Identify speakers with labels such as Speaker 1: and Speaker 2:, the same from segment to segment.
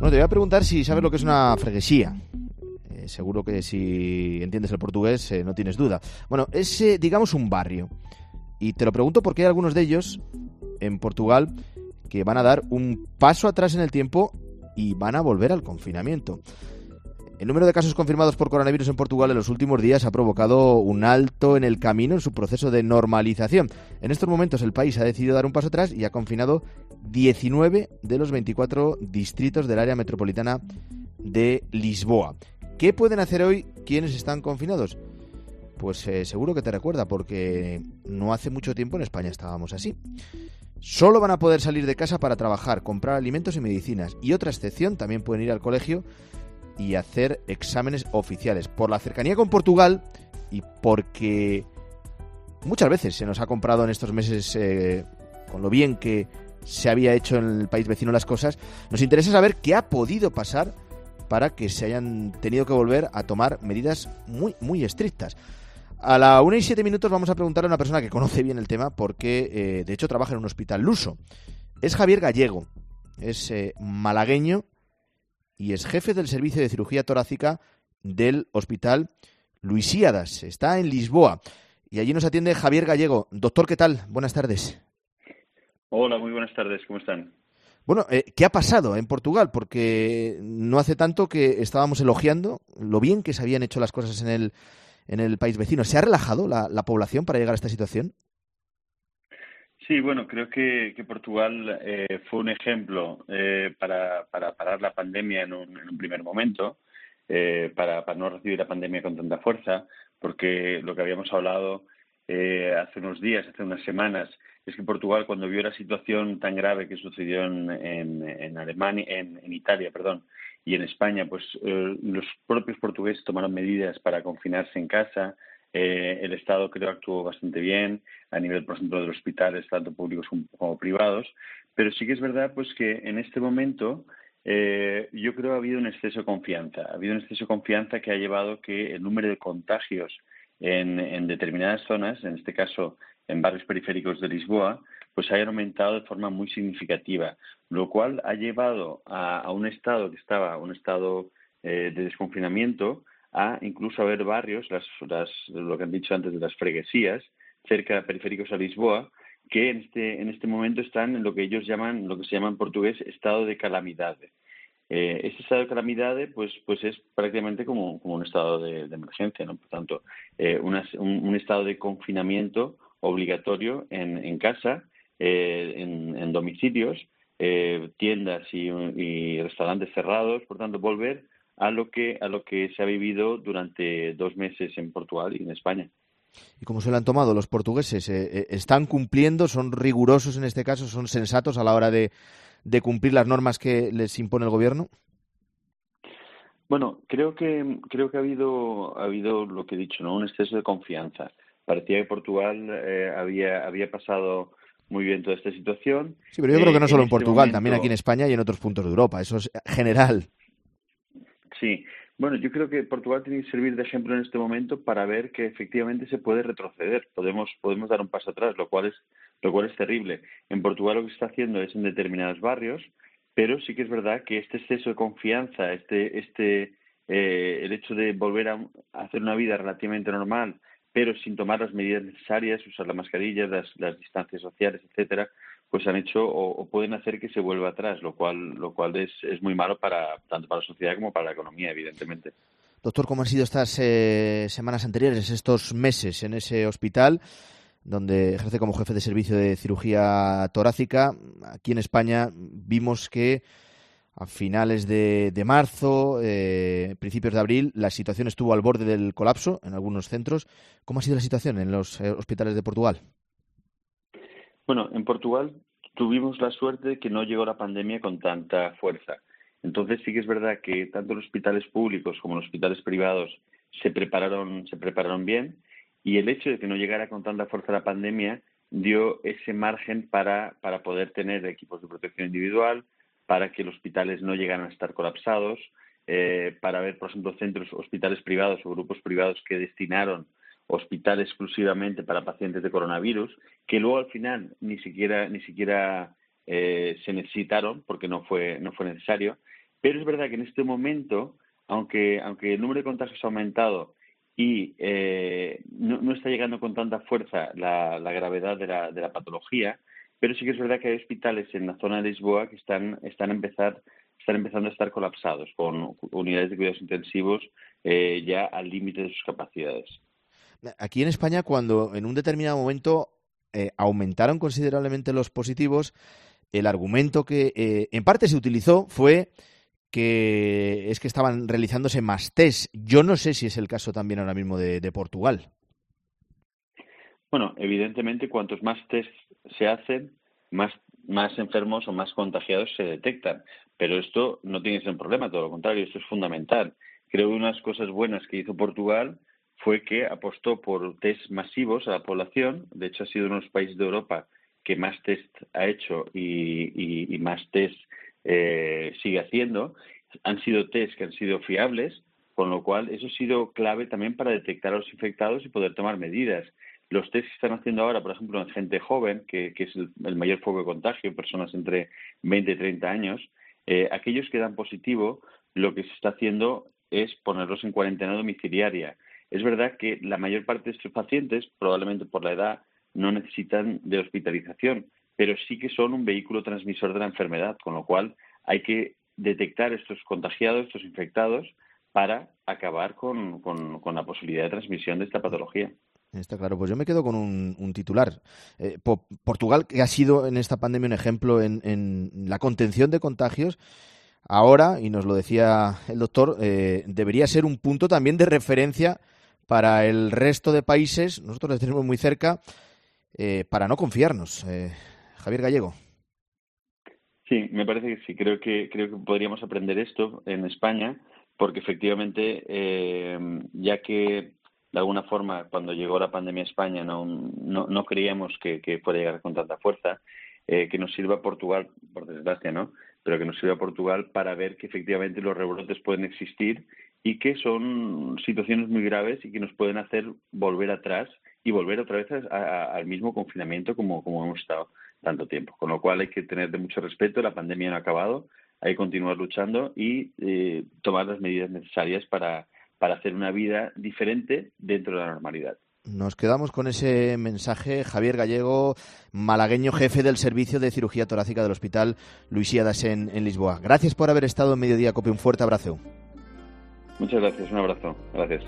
Speaker 1: Bueno, te voy a preguntar si sabes lo que es una freguesía. Seguro que si entiendes el portugués no tienes duda. Bueno, es, digamos, un barrio. Y te lo pregunto porque hay algunos de ellos en Portugal que van a dar un paso atrás en el tiempo y van a volver al confinamiento. El número de casos confirmados por coronavirus en Portugal en los últimos días ha provocado un alto en el camino en su proceso de normalización. En estos momentos el país ha decidido dar un paso atrás y ha confinado 19 de los 24 distritos del área metropolitana de Lisboa. ¿Qué pueden hacer hoy quienes están confinados? Pues seguro que te recuerda, porque no hace mucho tiempo en España estábamos así. Solo van a poder salir de casa para trabajar, comprar alimentos y medicinas. Y otra excepción, también pueden ir al colegio y hacer exámenes oficiales. Por la cercanía con Portugal y porque muchas veces se nos ha comprado en estos meses, con lo bien que se había hecho en el país vecino las cosas, nos interesa saber qué ha podido pasar para que se hayan tenido que volver a tomar medidas muy, muy estrictas. A la 1:07 vamos a preguntarle a una persona que conoce bien el tema porque, de hecho, trabaja en un hospital luso. Es Javier Gallego, es malagueño y es jefe del servicio de cirugía torácica del Hospital Luisíadas. Está en Lisboa y allí nos atiende Javier Gallego. Doctor, ¿qué tal? Buenas tardes.
Speaker 2: Hola, muy buenas tardes. ¿Cómo están?
Speaker 1: Bueno, ¿qué ha pasado en Portugal? Porque no hace tanto que estábamos elogiando lo bien que se habían hecho las cosas en el país vecino. ¿Se ha relajado la población para llegar a esta situación?
Speaker 2: Sí, bueno, creo que Portugal fue un ejemplo para parar la pandemia en un primer momento, para no recibir la pandemia con tanta fuerza, porque lo que habíamos hablado hace unos días, hace unas semanas, es que Portugal, cuando vio la situación tan grave que sucedió en Alemania, en Italia, perdón, y en España, pues los propios portugueses tomaron medidas para confinarse en casa. El Estado creo actuó bastante bien a nivel, por ejemplo, de los hospitales, tanto públicos como privados, pero sí que es verdad pues que en este momento yo creo que ha habido un exceso de confianza. Ha habido un exceso de confianza que ha llevado que el número de contagios en determinadas zonas, en este caso en barrios periféricos de Lisboa, pues hayan aumentado de forma muy significativa, lo cual ha llevado a un estado que estaba, un estado de desconfinamiento, a incluso haber barrios, lo que han dicho antes de las freguesías, cerca de periféricos a Lisboa, que en este momento están en lo que ellos llaman, lo que se llama en portugués, estado de calamidade. Ese estado de calamidade pues es prácticamente como un estado de emergencia, ¿no? Por tanto, un estado de confinamiento obligatorio en casa, en domicilios, tiendas y restaurantes cerrados. Por tanto, volver a lo que se ha vivido durante 2 meses en Portugal y en España.
Speaker 1: ¿Y cómo se lo han tomado los portugueses? ¿Están cumpliendo? ¿Son rigurosos en este caso? ¿Son sensatos a la hora de cumplir las normas que les impone el gobierno?
Speaker 2: Bueno, creo que ha habido lo que he dicho, ¿no? Un exceso de confianza. Parecía que Portugal había pasado muy bien toda esta situación.
Speaker 1: Sí, pero yo creo que no
Speaker 2: En
Speaker 1: solo en
Speaker 2: este
Speaker 1: Portugal, también aquí en
Speaker 2: momento,
Speaker 1: España y en otros puntos de Europa. Eso es general.
Speaker 2: sí. Bueno, yo creo que Portugal tiene que servir de ejemplo en este momento para ver que efectivamente se puede retroceder. Podemos dar un paso atrás, lo cual es terrible. En Portugal lo que se está haciendo es en determinados barrios, pero sí que es verdad que este exceso de confianza, el hecho de volver a hacer una vida relativamente normal, pero sin tomar las medidas necesarias, usar la mascarilla, las distancias sociales, etcétera, pues han hecho o pueden hacer que se vuelva atrás, lo cual es muy malo tanto para la sociedad como para la economía, evidentemente.
Speaker 1: Doctor, ¿cómo han sido estas semanas anteriores, estos meses en ese hospital donde ejerce como jefe de servicio de cirugía torácica? Aquí en España vimos que a finales de marzo, principios de abril, la situación estuvo al borde del colapso en algunos centros. ¿Cómo ha sido la situación en los hospitales de Portugal?
Speaker 2: Bueno, en Portugal tuvimos la suerte de que no llegó la pandemia con tanta fuerza. Entonces sí que es verdad que tanto los hospitales públicos como los hospitales privados se prepararon bien, y el hecho de que no llegara con tanta fuerza la pandemia dio ese margen para poder tener equipos de protección individual, para que los hospitales no llegaran a estar colapsados, para ver, por ejemplo, hospitales privados o grupos privados que destinaron hospital exclusivamente para pacientes de coronavirus, que luego al final ni siquiera se necesitaron porque no fue necesario. Pero es verdad que en este momento, aunque el número de contagios ha aumentado y no está llegando con tanta fuerza la gravedad de la patología, pero sí que es verdad que hay hospitales en la zona de Lisboa que están empezando a estar colapsados, con unidades de cuidados intensivos ya al límite de sus capacidades.
Speaker 1: Aquí en España, cuando en un determinado momento aumentaron considerablemente los positivos, el argumento que en parte se utilizó fue que es que estaban realizándose más test. Yo no sé si es el caso también ahora mismo de Portugal.
Speaker 2: Bueno, evidentemente, cuantos más test se hacen, más enfermos o más contagiados se detectan. Pero esto no tiene que ser un problema, todo lo contrario, esto es fundamental. Creo que una de las cosas buenas que hizo Portugal fue que apostó por test masivos a la población. De hecho, ha sido uno de los países de Europa que más test ha hecho y más test sigue haciendo. Han sido test que han sido fiables, con lo cual eso ha sido clave también para detectar a los infectados y poder tomar medidas. Los test que están haciendo ahora, por ejemplo, en gente joven, que es el mayor foco de contagio, personas entre 20 y 30 años, aquellos que dan positivo, lo que se está haciendo es ponerlos en cuarentena domiciliaria. Es verdad que la mayor parte de estos pacientes, probablemente por la edad, no necesitan de hospitalización, pero sí que son un vehículo transmisor de la enfermedad, con lo cual hay que detectar estos contagiados, estos infectados, para acabar con la posibilidad de transmisión de esta patología.
Speaker 1: Está claro, pues yo me quedo con un titular. Portugal, que ha sido en esta pandemia un ejemplo en la contención de contagios, ahora, y nos lo decía el doctor, debería ser un punto también de referencia para el resto de países, nosotros les tenemos muy cerca, para no confiarnos. Javier Gallego.
Speaker 2: Sí, me parece que sí. Creo que podríamos aprender esto en España, porque efectivamente, ya que de alguna forma cuando llegó la pandemia a España no creíamos que fuera a llegar con tanta fuerza, que nos sirva Portugal, por desgracia, ¿no? Pero que nos sirva Portugal para ver que efectivamente los rebrotes pueden existir y que son situaciones muy graves y que nos pueden hacer volver atrás y volver otra vez al mismo confinamiento como hemos estado tanto tiempo. Con lo cual hay que tener de mucho respeto, la pandemia no ha acabado, hay que continuar luchando y tomar las medidas necesarias para hacer una vida diferente dentro de la normalidad.
Speaker 1: Nos quedamos con ese mensaje. Javier Gallego, malagueño, jefe del servicio de cirugía torácica del Hospital Luisiadas en Lisboa. Gracias por haber estado en Mediodía Cope. Un fuerte abrazo.
Speaker 2: Muchas gracias, un abrazo. Gracias.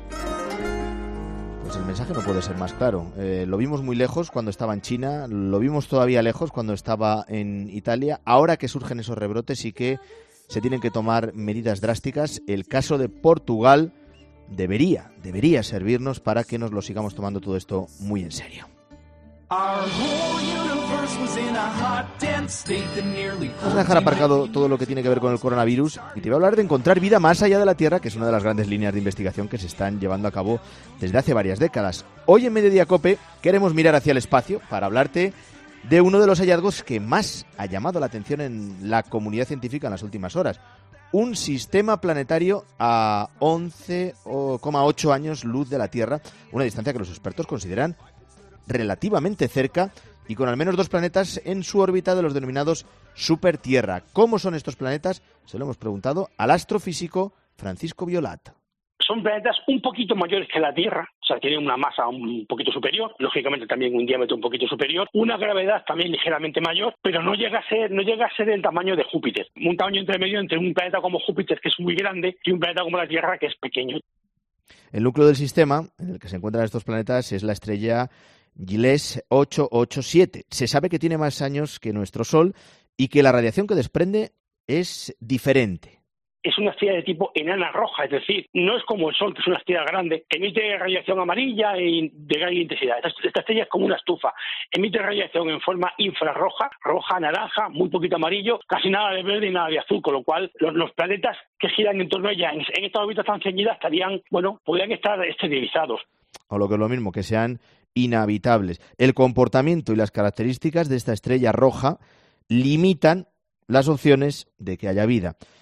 Speaker 1: Pues el mensaje no puede ser más claro. Lo vimos muy lejos cuando estaba en China, lo vimos todavía lejos cuando estaba en Italia. Ahora que surgen esos rebrotes y que se tienen que tomar medidas drásticas, el caso de Portugal debería servirnos para que nos lo sigamos tomando todo esto muy en serio. Vamos a dejar aparcado todo lo que tiene que ver con el coronavirus y te voy a hablar de encontrar vida más allá de la Tierra, que es una de las grandes líneas de investigación que se están llevando a cabo desde hace varias décadas. Hoy en Mediodía Cope queremos mirar hacia el espacio para hablarte de uno de los hallazgos que más ha llamado la atención en la comunidad científica en las últimas horas. Un sistema planetario a 11,8 años luz de la Tierra, una distancia que los expertos consideran relativamente cerca y con al menos 2 planetas en su órbita de los denominados supertierra. ¿Cómo son estos planetas? Se lo hemos preguntado al astrofísico Francisco Violat.
Speaker 3: Son planetas un poquito mayores que la Tierra, o sea, tienen una masa un poquito superior, lógicamente también un diámetro un poquito superior, una gravedad también ligeramente mayor, pero no llega a ser del tamaño de Júpiter. Un tamaño intermedio entre un planeta como Júpiter, que es muy grande, y un planeta como la Tierra, que es pequeño.
Speaker 1: El núcleo del sistema en el que se encuentran estos planetas es la estrella Giles 887. Se sabe que tiene más años que nuestro Sol y que la radiación que desprende es diferente.
Speaker 3: Es una estrella de tipo enana roja, es decir, no es como el Sol, que es una estrella grande, emite radiación amarilla y de gran intensidad. Esta estrella es como una estufa, emite radiación en forma infrarroja, roja, naranja, muy poquito amarillo, casi nada de verde y nada de azul, con lo cual los planetas que giran en torno a ella en esta órbita tan ceñida podrían estar esterilizados.
Speaker 1: O lo que es lo mismo, que sean inhabitables. El comportamiento y las características de esta estrella roja limitan las opciones de que haya vida.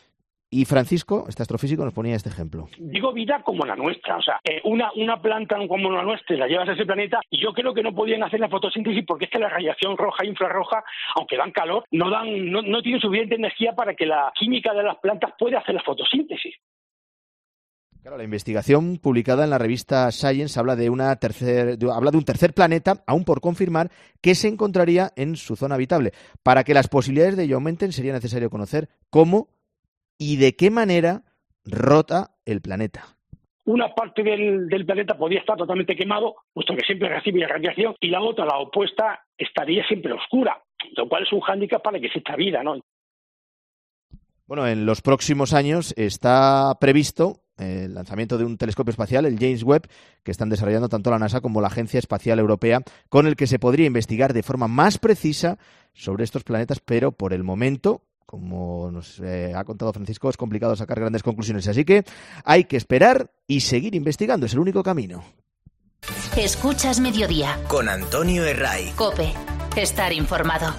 Speaker 1: Y Francisco, este astrofísico, nos ponía este ejemplo.
Speaker 3: Digo vida como la nuestra, o sea, una planta como la nuestra la llevas a ese planeta y yo creo que no podían hacer la fotosíntesis porque es que la radiación roja e infrarroja, aunque dan calor, no tienen suficiente energía para que la química de las plantas pueda hacer la fotosíntesis.
Speaker 1: Claro, la investigación publicada en la revista Science habla de un tercer planeta, aún por confirmar, que se encontraría en su zona habitable. Para que las posibilidades de ello aumenten, sería necesario conocer cómo y de qué manera rota el planeta.
Speaker 3: Una parte del planeta podría estar totalmente quemado, puesto que siempre recibe radiación, y la otra, la opuesta, estaría siempre oscura, lo cual es un hándicap para que exista vida, ¿no?
Speaker 1: Bueno, en los próximos años está previsto el lanzamiento de un telescopio espacial, el James Webb, que están desarrollando tanto la NASA como la Agencia Espacial Europea, con el que se podría investigar de forma más precisa sobre estos planetas, pero por el momento, como nos ha contado Francisco, es complicado sacar grandes conclusiones. Así que hay que esperar y seguir investigando. Es el único camino.
Speaker 4: Escuchas Mediodía.
Speaker 5: Con Antonio Herray.
Speaker 4: COPE. Estar informado.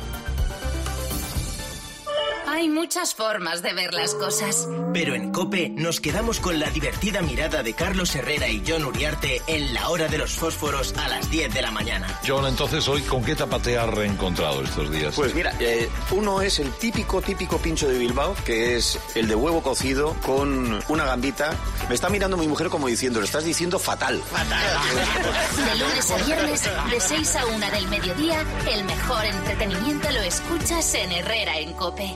Speaker 4: Hay muchas formas de ver las cosas.
Speaker 5: Pero en COPE nos quedamos con la divertida mirada de Carlos Herrera y Jon Uriarte en La Hora de los Fósforos a las 10 de la mañana.
Speaker 6: Jon, entonces, hoy, ¿con qué tapate has reencontrado estos días?
Speaker 7: Pues mira, uno es el típico pincho de Bilbao, que es el de huevo cocido con una gambita. Me está mirando mi mujer como diciendo, lo estás diciendo fatal.
Speaker 4: De lunes a viernes, de 6 a 1 del mediodía, el mejor entretenimiento lo escuchas en Herrera en COPE.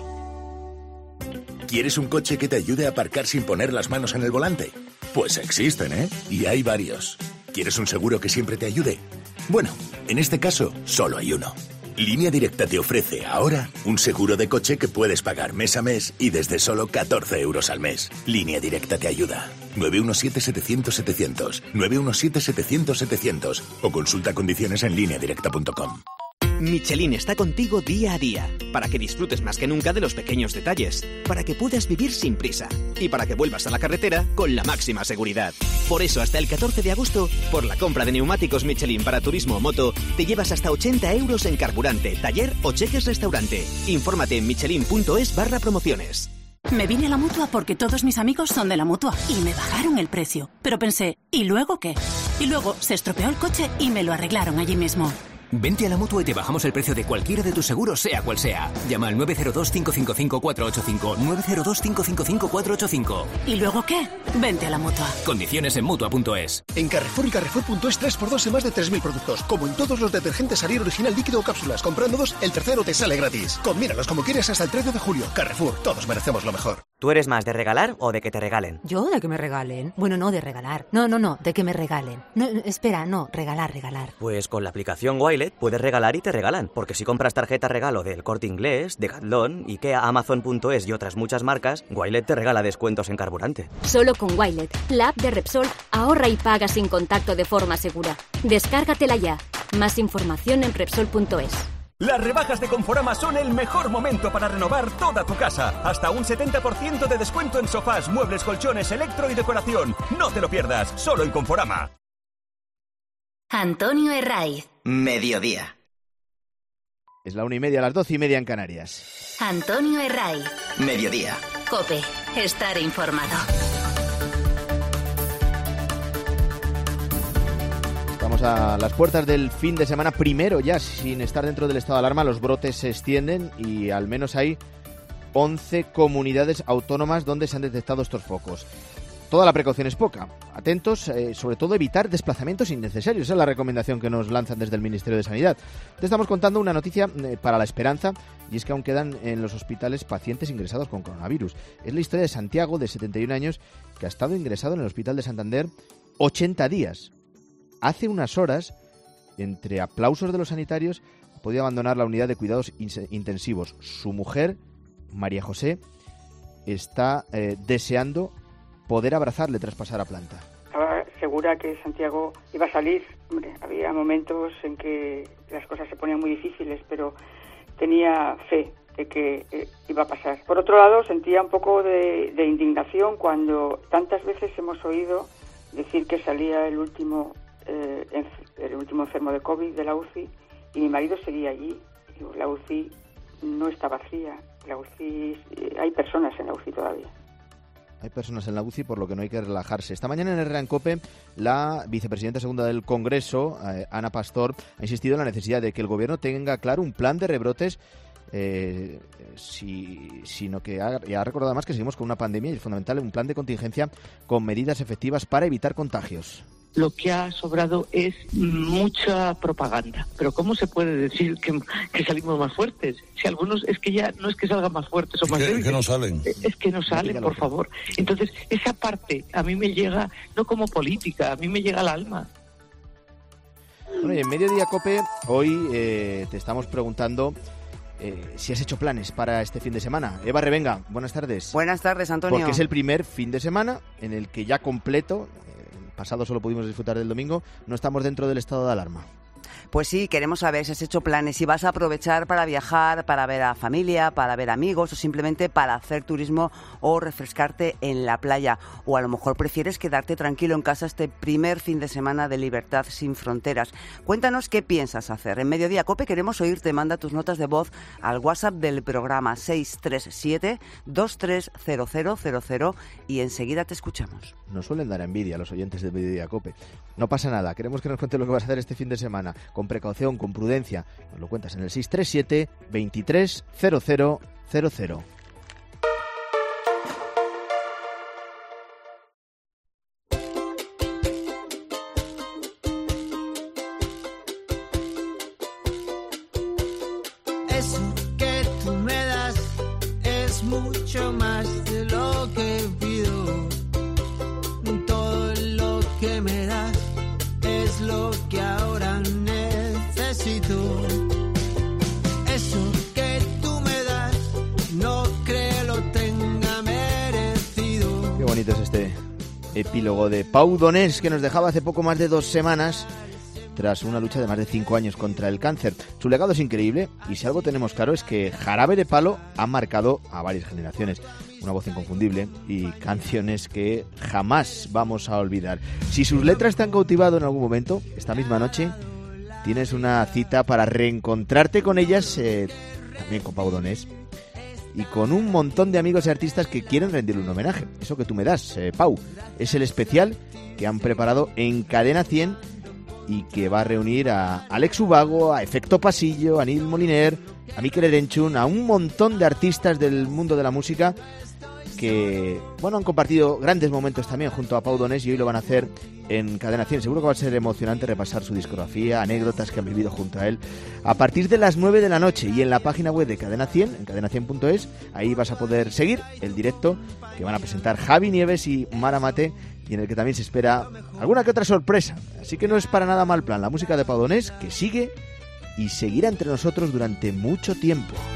Speaker 8: ¿Quieres un coche que te ayude a aparcar sin poner las manos en el volante? Pues existen, ¿eh? Y hay varios. ¿Quieres un seguro que siempre te ayude? Bueno, en este caso, solo hay uno. Línea Directa te ofrece ahora un seguro de coche que puedes pagar mes a mes y desde solo 14 euros al mes. Línea Directa te ayuda. 917-700-700. 917-700-700. O consulta condiciones en lineadirecta.com.
Speaker 9: Michelin está contigo día a día, para que disfrutes más que nunca de los pequeños detalles, para que puedas vivir sin prisa y para que vuelvas a la carretera con la máxima seguridad. Por eso, hasta el 14 de agosto, por la compra de neumáticos Michelin para turismo o moto, te llevas hasta 80 euros en carburante, taller o cheques restaurante. Infórmate en michelin.es/promociones.
Speaker 10: Me vine a la Mutua porque todos mis amigos son de la Mutua y me bajaron el precio. Pero pensé, ¿y luego qué? Y luego se estropeó el coche y me lo arreglaron allí mismo.
Speaker 11: Vente a la Mutua y te bajamos el precio de cualquiera de tus seguros, sea cual sea. Llama al 902-555-485. 902-555-485.
Speaker 10: ¿Y luego qué? Vente a la Mutua.
Speaker 11: Condiciones en Mutua.es.
Speaker 12: En Carrefour y Carrefour.es 3x2 en más de 3.000 productos. Como en todos los detergentes Ariel original líquido o cápsulas. Comprando 2, el tercero te sale gratis. Combínalos como quieres hasta el 13 de julio. Carrefour, todos merecemos lo mejor.
Speaker 13: ¿Tú eres más de regalar o de que te regalen?
Speaker 14: ¿Yo? ¿De que me regalen? Bueno, no, de regalar. No, de que me regalen. No, espera, no, regalar.
Speaker 13: Pues con la aplicación Wilet puedes regalar y te regalan, porque si compras tarjeta regalo del Corte Inglés, Decathlon, Ikea, Amazon.es y otras muchas marcas, Wilet te regala descuentos en carburante.
Speaker 15: Solo con Wilet, la app de Repsol, ahorra y paga sin contacto de forma segura. Descárgatela ya. Más información en Repsol.es.
Speaker 16: Las rebajas de Conforama son el mejor momento para renovar toda tu casa. Hasta un 70% de descuento en sofás, muebles, colchones, electro y decoración. No te lo pierdas, solo en Conforama.
Speaker 4: Antonio Herraiz.
Speaker 5: Mediodía.
Speaker 1: Es la 1:30, las 12:30 en Canarias.
Speaker 4: Antonio Herraiz.
Speaker 5: Mediodía.
Speaker 4: COPE. Estar informado.
Speaker 1: Estamos a las puertas del fin de semana primero ya, sin estar dentro del estado de alarma. Los brotes se extienden y al menos hay 11 comunidades autónomas donde se han detectado estos focos. Toda la precaución es poca. Atentos, sobre todo evitar desplazamientos innecesarios. Esa es la recomendación que nos lanzan desde el Ministerio de Sanidad. Te estamos contando una noticia para la esperanza, y es que aún quedan en los hospitales pacientes ingresados con coronavirus. Es la historia de Santiago, de 71 años, que ha estado ingresado en el Hospital de Santander 80 días. Hace unas horas, entre aplausos de los sanitarios, ha podido abandonar la unidad de cuidados intensivos. Su mujer, María José, está deseando poder abrazarle tras pasar a planta.
Speaker 17: Estaba segura que Santiago iba a salir. Hombre, había momentos en que las cosas se ponían muy difíciles, pero tenía fe de que iba a pasar. Por otro lado, sentía un poco de indignación cuando tantas veces hemos oído decir que salía el último enfermo de COVID de la UCI y mi marido seguía allí. Digo, la UCI no está vacía, la UCI hay personas en la UCI todavía.
Speaker 1: Hay personas en la UCI, por lo que no hay que relajarse. Esta mañana en Herrera en COPE, la vicepresidenta segunda del Congreso, Ana Pastor, ha insistido en la necesidad de que el Gobierno tenga claro un plan de rebrotes, sino que ha recordado además que seguimos con una pandemia y es fundamental un plan de contingencia con medidas efectivas para evitar contagios.
Speaker 18: Lo que ha sobrado es mucha propaganda. Pero ¿cómo se puede decir que salimos más fuertes? Si algunos es que ya no es que salgan más fuertes o más débiles.
Speaker 6: Que no salen.
Speaker 18: Es que no salen, por favor. Entonces, esa parte a mí me llega, no como política, a mí me llega al alma.
Speaker 1: Bueno, y en Mediodía COPE hoy te estamos preguntando si has hecho planes para este fin de semana. Eva Revenga, buenas tardes.
Speaker 19: Buenas tardes, Antonio.
Speaker 1: Porque es el primer fin de semana en el que ya completo, pasado solo pudimos disfrutar del domingo, no estamos dentro del estado de alarma.
Speaker 19: Pues sí, queremos saber si has hecho planes, si vas a aprovechar para viajar, para ver a familia, para ver amigos o simplemente para hacer turismo o refrescarte en la playa. O a lo mejor prefieres quedarte tranquilo en casa este primer fin de semana de Libertad sin Fronteras. Cuéntanos qué piensas hacer. En Mediodía COPE queremos oírte. Manda tus notas de voz al WhatsApp del programa 637-230000 y enseguida te escuchamos.
Speaker 1: Nos suelen dar envidia a los oyentes de Mediodía COPE. No pasa nada, queremos que nos cuentes lo que vas a hacer este fin de semana. Con precaución, con prudencia. Nos lo cuentas en el 637-230000.
Speaker 20: Eso que tú me das es mucho más de lo que pido. Todo lo que me das es lo que ahora necesito. Eso que tú me das no creo lo tenga merecido.
Speaker 1: Qué bonito es este epílogo de Pau Donés, que nos dejaba hace poco más de 2 semanas tras una lucha de más de 5 años contra el cáncer. Su legado es increíble y si algo tenemos claro es que Jarabe de Palo ha marcado a varias generaciones. Una voz inconfundible y canciones que jamás vamos a olvidar. Si sus letras te han cautivado en algún momento, esta misma noche tienes una cita para reencontrarte con ellas, también con Pau Donés, y con un montón de amigos y artistas que quieren rendirle un homenaje. Eso que tú me das, Pau, es el especial que han preparado en Cadena 100 y que va a reunir a Alex Ubago, a Efecto Pasillo, a Neil Moliner, a Mikel Erenchun, a un montón de artistas del mundo de la música que, bueno, han compartido grandes momentos también junto a Pau Donés y hoy lo van a hacer en Cadena 100. Seguro que va a ser emocionante repasar su discografía, anécdotas que han vivido junto a él. A partir de las 9 de la noche y en la página web de Cadena 100, en cadena100.es, ahí vas a poder seguir el directo que van a presentar Javi Nieves y Mara Mate, y en el que también se espera alguna que otra sorpresa. Así que no es para nada mal plan la música de Pau Donés, que sigue y seguirá entre nosotros durante mucho tiempo.